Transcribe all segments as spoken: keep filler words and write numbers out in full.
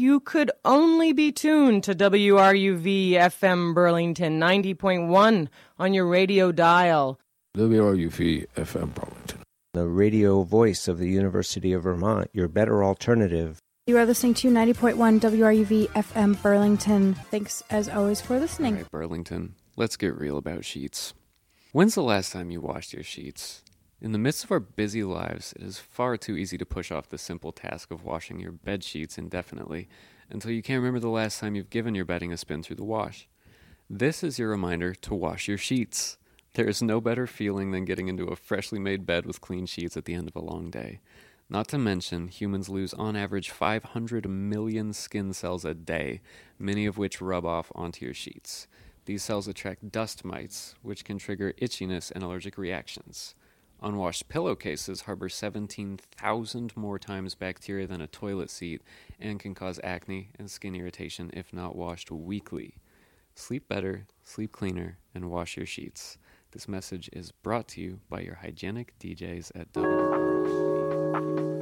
you could only be tuned to W R U V F M Burlington ninety point one on your radio dial. W R U V F M Burlington, the radio voice of the University of Vermont, your better alternative. You are listening to ninety point one W R U V F M Burlington. Thanks, as always, for listening. All right, Burlington, let's get real about sheets. When's the last time you washed your sheets? In the midst of our busy lives, it is far too easy to push off the simple task of washing your bed sheets indefinitely until you can't remember the last time you've given your bedding a spin through the wash. This is your reminder to wash your sheets. There is no better feeling than getting into a freshly made bed with clean sheets at the end of a long day. Not to mention, humans lose on average five hundred million skin cells a day, many of which rub off onto your sheets. These cells attract dust mites, which can trigger itchiness and allergic reactions. Unwashed pillowcases harbor seventeen thousand more times bacteria than a toilet seat and can cause acne and skin irritation if not washed weekly. Sleep better, sleep cleaner, and wash your sheets. This message is brought to you by your hygienic D Js at W R U V.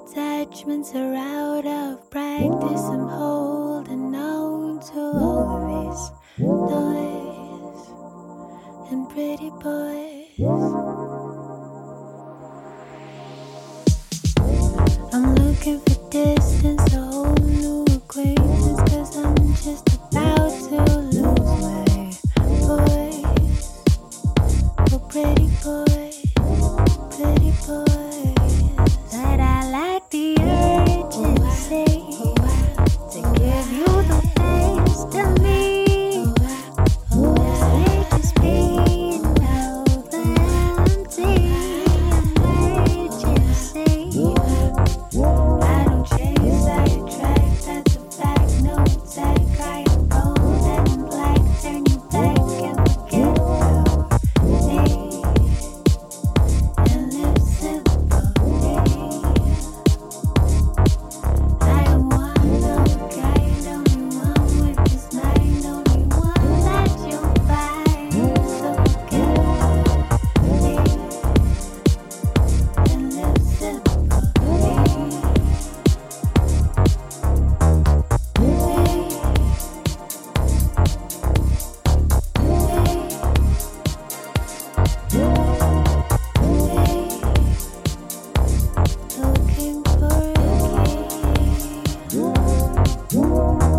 attachments are out of practice. I'm holding